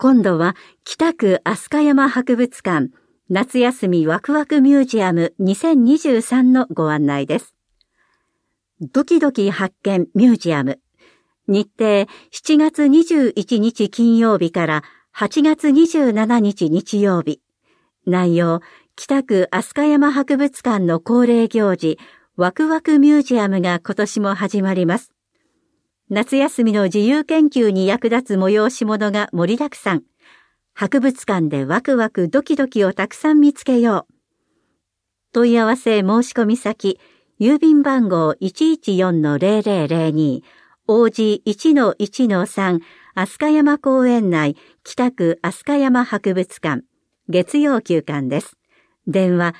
今度は北区飛鳥山博物館夏休みワクワクミュージアム2023のご案内です。ドキドキ発見ミュージアム。日程7月21日金曜日から8月27日日曜日。内容、北区飛鳥山博物館の恒例行事、ワクワクミュージアムが今年も始まります。夏休みの自由研究に役立つ催し物が盛りだくさん。博物館でワクワクドキドキをたくさん見つけよう。問い合わせ申し込み先、郵便番号 114-0002、王子 1-1-3、飛鳥山公園内、北区飛鳥山博物館、月曜休館です。電話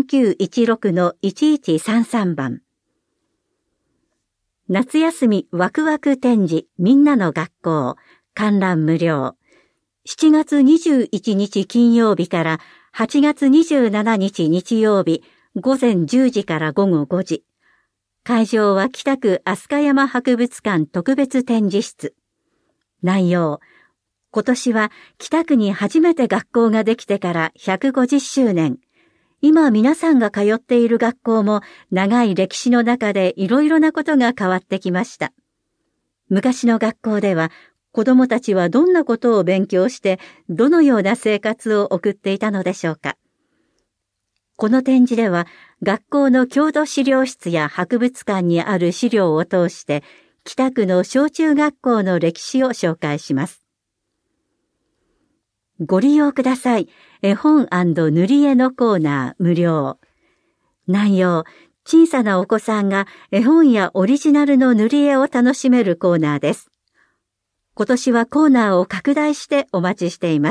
3916-1133 番。夏休みワクワク展示みんなの学校観覧無料。7月21日金曜日から8月27日日曜日午前10時から午後5時。会場は北区飛鳥山博物館特別展示室。内容。今年は北区に初めて学校ができてから150周年。今皆さんが通っている学校も長い歴史の中でいろいろなことが変わってきました。昔の学校では子どもたちはどんなことを勉強してどのような生活を送っていたのでしょうか。この展示では学校の郷土資料室や博物館にある資料を通して北区の小中学校の歴史を紹介します。ご利用ください。絵本&塗り絵のコーナー無料。内容、小さなお子さんが絵本やオリジナルの塗り絵を楽しめるコーナーです。今年はコーナーを拡大してお待ちしています。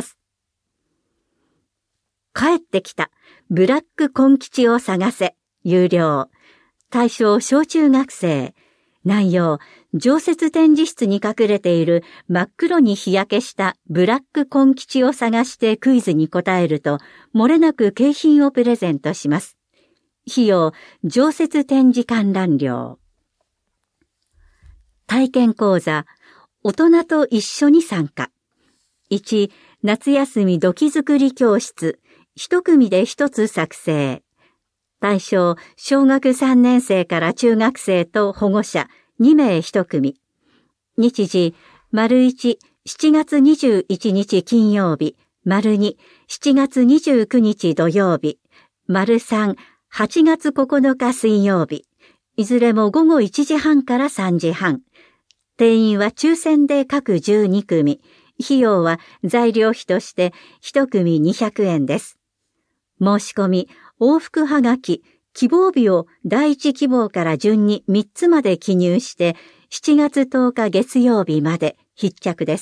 帰ってきた、ブラックコン吉を探せ、有料。対象小中学生。内容、常設展示室に隠れている真っ黒に日焼けしたブラックコン吉を探してクイズに答えると、漏れなく景品をプレゼントします。費用、常設展示観覧料。体験講座、大人と一緒に参加。1、夏休み土器作り教室、一組で一つ作成。対象、小学3年生から中学生と保護者、2名1組。日時、1、7月21日金曜日、2、7月29日土曜日、3、8月9日水曜日。いずれも午後1時半から3時半。定員は抽選で各12組。費用は材料費として1組200円です。申し込み、往復はがき、希望日を第1希望から順に3つまで記入して7月10日月曜日まで必着です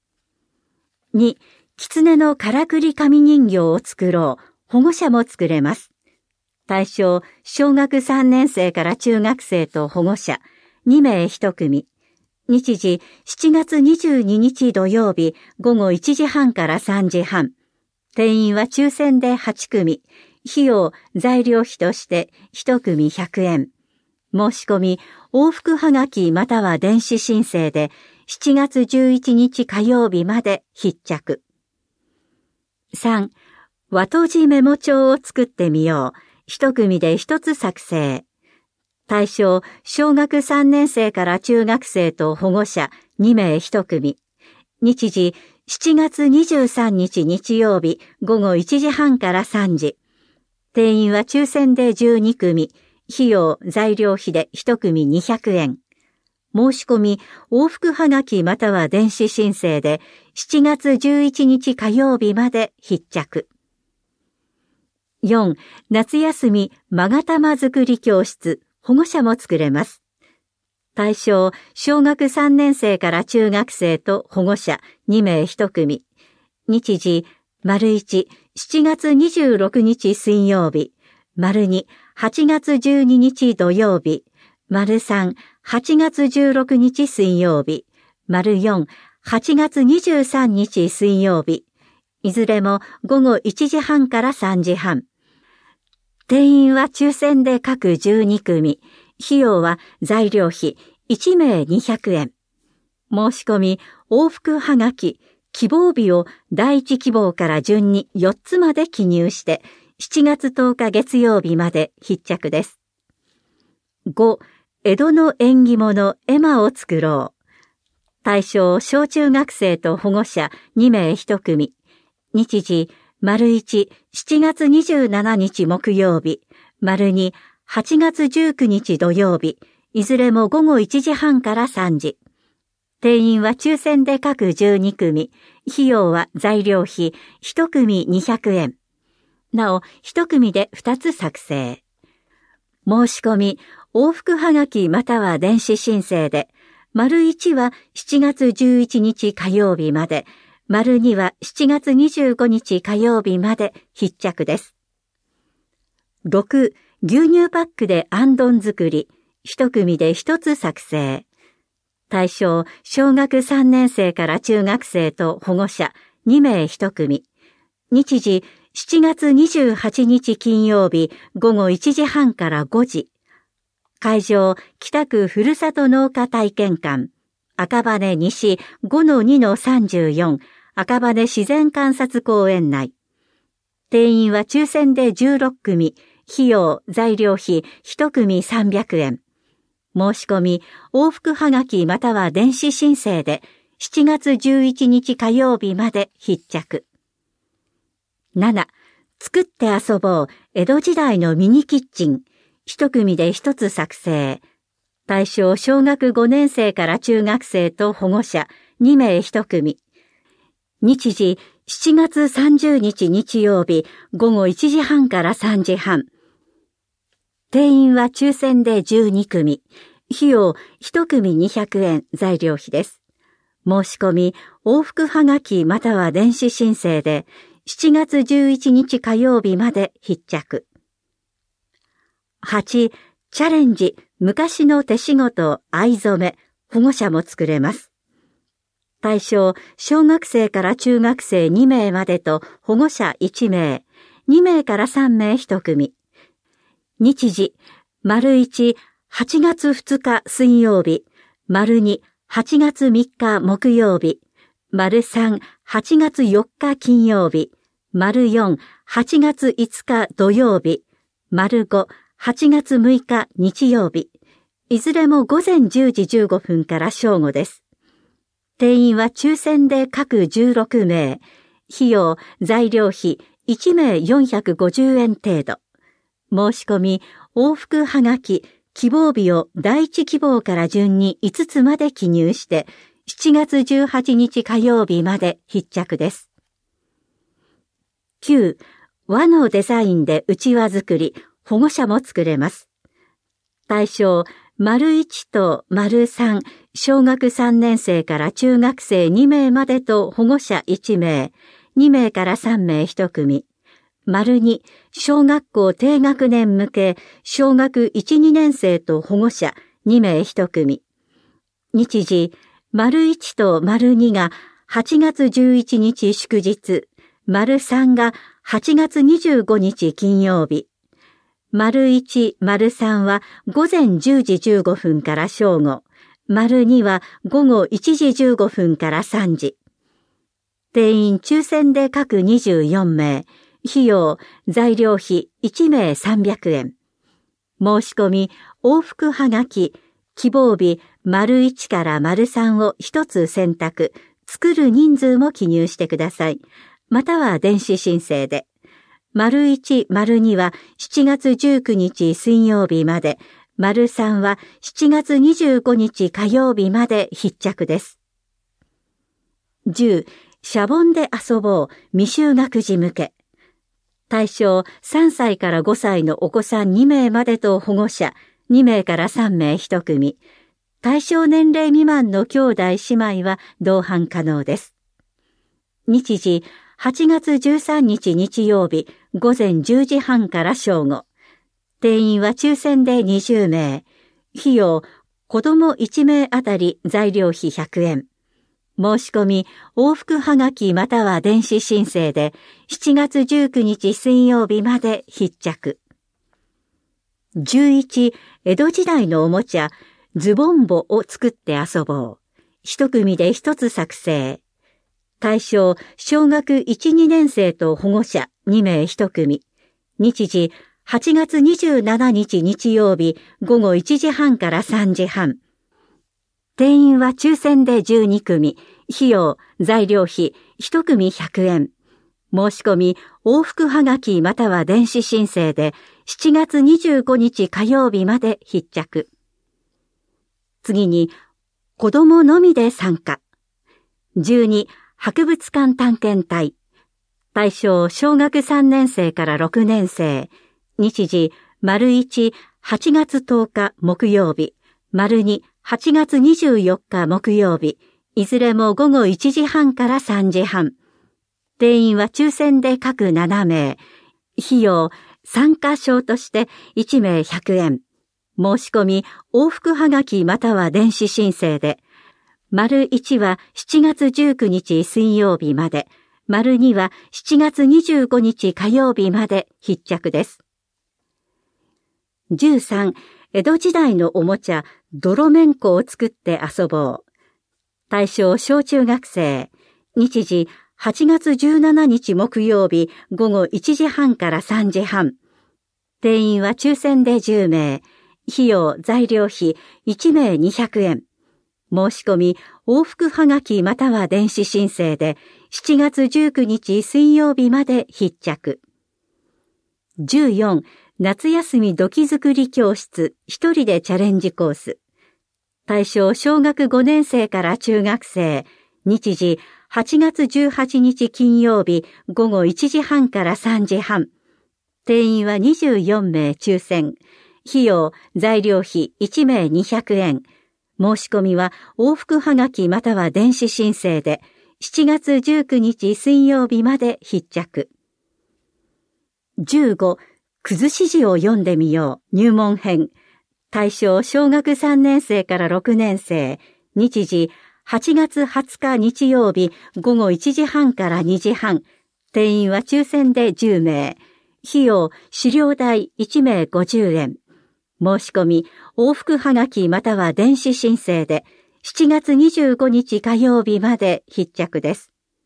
。2、狐のからくり紙人形を作ろう。保護者も作れます。対象、小学3年生から中学生と保護者、2名1組。日時、7月22日土曜日午後1時半から3時半。定員は抽選で8組。費用、材料費として1組100円。申し込み、往復はがきまたは電子申請で7月11日火曜日まで必着。3、和とじメモ帳を作ってみよう。1組で1つ作成。対象、小学3年生から中学生と保護者2名1組。日時、7月23日日曜日午後1時半から3時。定員は抽選で12組。費用、材料費で1組200円。申し込み、往復はがきまたは電子申請で7月11日火曜日まで必着。4、夏休み勾玉作り教室。保護者も作れます。対象、小学3年生から中学生と保護者2名1組。日時、1、7月26日水曜日。2、8月12日土曜日。3、8月16日水曜日。4、8月23日水曜日。いずれも午後1時半から3時半。定員は抽選で各12組。費用は材料費1名200円。申し込み、往復はがき、 希望日を第一希望から順に4つまで記入して、7月10日月曜日まで必着です。5、江戸の縁起物絵馬を作ろう。対象、小中学生と保護者2名1組。日時、1、7月27日木曜日。2、8月19日土曜日。いずれも午後1時半から3時。定員は抽選で各12組。費用は材料費1組200円。なお、1組で2つ作成。申し込み、往復はがきまたは電子申請で、1は7月11日火曜日まで、2は7月25日火曜日まで必着です。6、牛乳パックであんどん作り、1組で1つ作成。対象、小学3年生から中学生と保護者2名1組。日時、7月28日金曜日午後1時半から5時。会場、北区ふるさと農家体験館。赤羽西 5-2-34 赤羽自然観察公園内。定員は抽選で16組。費用、材料費1組300円。申し込み、往復はがきまたは電子申請で7月11日火曜日まで必着。7、作って遊ぼう江戸時代のミニキッチン。1組で1つ作成。対象小学5年生から中学生と保護者2名1組。日時7月30日日曜日午後1時半から3時半。定員は抽選で12組。費用1組200円材料費です。申し込み、往復はがきまたは電子申請で7月11日火曜日まで必着。8、チャレンジ、昔の手仕事、藍染め、保護者も作れます。対象、小学生から中学生2名までと保護者1名、2名から3名1組。日時、1、8月2日水曜日、2、8月3日木曜日、3、8月4日金曜日、4、8月5日土曜日、5、8月6日日曜日。いずれも午前10時15分から正午です。定員は抽選で各16名。費用、材料費1名450円程度。申し込み、往復はがき、希望日を第一希望から順に5つまで記入して、7月18日火曜日まで必着です。9、和のデザインでうちわ作り、保護者も作れます。対象、1と3、小学3年生から中学生2名までと保護者1名、2名から3名1組。2、小学校低学年向け、小学1、2年生と保護者2名1組。日時、1と2が8月11日祝日、3が8月25日金曜日。1、3は午前10時15分から正午。2は午後1時15分から3時。定員抽選で各24名。費用、材料費1名300円。申し込み、往復はがき、希望日1から3を1つ選択。作る人数も記入してください。または電子申請で。1、2は7月19日水曜日まで、3は7月25日火曜日まで必着です。10、シャボンで遊ぼう未就学児向け。対象3歳から5歳のお子さん2名までと保護者2名から3名1組。対象年齢未満の兄弟姉妹は同伴可能です。日時8月13日日曜日午前10時半から正午。定員は抽選で20名。費用、子供1名あたり材料費100円。申し込み、往復はがきまたは電子申請で7月19日水曜日まで必着。11、江戸時代のおもちゃ、ズボンボを作って遊ぼう。一組で一つ作成。 対象、小学1、2年生と保護者2名1組。日時、8月27日日曜日午後1時半から3時半。定員は抽選で12組。費用、材料費、1組100円。申し込み、往復はがきまたは電子申請で、7月25日火曜日まで必着。次に、子供のみで参加。12、博物館探検隊。対象、小学3年生から6年生。日時、1、8月10日木曜日。2、8月24日木曜日。いずれも午後1時半から3時半。定員は抽選で各7名。費用、参加証として1名100円。申し込み、往復はがきまたは電子申請で。1は7月19日水曜日まで。2は7月25日火曜日まで必着です。13、江戸時代のおもちゃ、泥めんこを作って遊ぼう。対象、小中学生。日時、8月17日木曜日午後1時半から3時半。定員は抽選で10名。費用、材料費、1名200円。申し込み、往復はがきまたは電子申請で、7月19日水曜日まで必着。14、夏休み土器作り教室、一人でチャレンジコース。対象、小学5年生から中学生。日時、8月18日金曜日午後1時半から3時半。定員は24名抽選。費用、材料費1名200円。申し込みは往復はがきまたは電子申請で、7月19日水曜日まで必着。15、崩し字を読んでみよう。入門編。対象、小学3年生から6年生。日時、8月20日日曜日午後1時半から2時半。定員は抽選で10名。費用、資料代1名50円。申し込み、往復はがきまたは電子申請で、7月25日火曜日まで必着です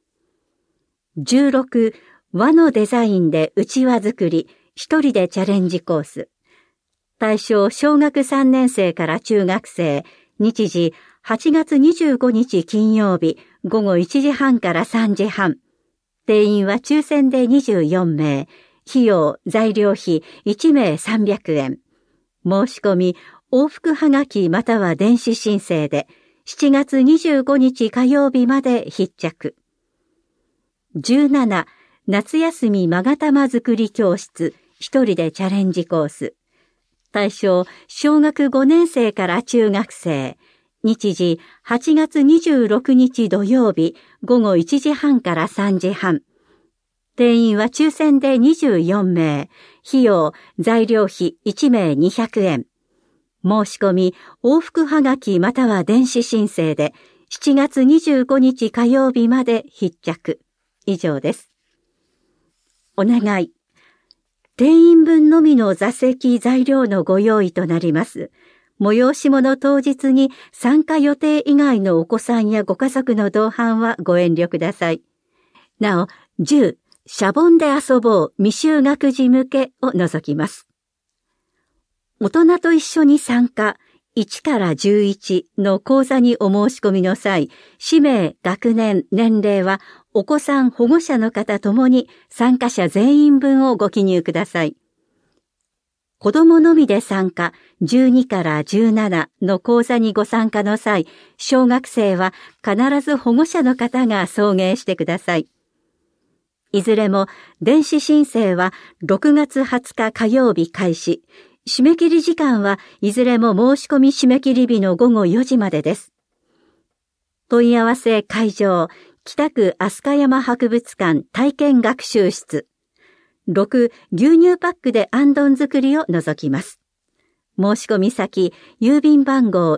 。16、和のデザインでうちわ作り、一人でチャレンジコース。対象、小学3年生から中学生。日時、8月25日金曜日午後1時半から3時半。定員は抽選で24名。費用、材料費1名300円。申し込み、往復はがきまたは電子申請で、7月25日火曜日まで必着。17、夏休み勾玉作り教室、一人でチャレンジコース。対象、小学5年生から中学生。日時、8月26日土曜日、午後1時半から3時半。定員は抽選で24名。費用、材料費1名200円。申し込み、往復はがきまたは電子申請で、7月25日火曜日まで必着。以上です。お願い。定員分のみの座席材料のご用意となります。催し物当日に参加予定以外のお子さんやご家族の同伴はご遠慮ください。なお、10、シャボンで遊ぼう未就学児向けを除きます。大人と一緒に参加1から11の講座にお申し込みの際、氏名、学年、年齢はお子さん、保護者の方ともに参加者全員分をご記入ください。子供のみで参加12から17の講座にご参加の際、小学生は必ず保護者の方が送迎してください。いずれも電子申請は6月20日火曜日開始。締め切り時間はいずれも申し込み締め切り日の午後4時までです。問い合わせ会場、北区飛鳥山博物館体験学習室。6、牛乳パックであんどん作りを除きます。申し込み先、郵便番号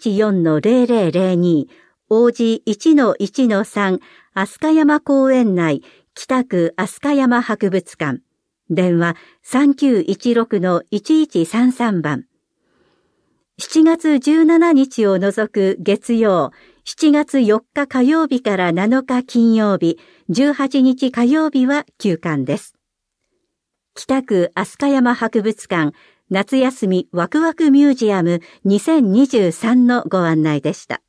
114-0002、王子 1-1-3、飛鳥山公園内、北区飛鳥山博物館。電話 3916-1133 番。 7月17日を除く月曜、7月4日火曜日から7日金曜日、18日火曜日は休館です。北区飛鳥山博物館夏休みワクワクミュージアム2023のご案内でした。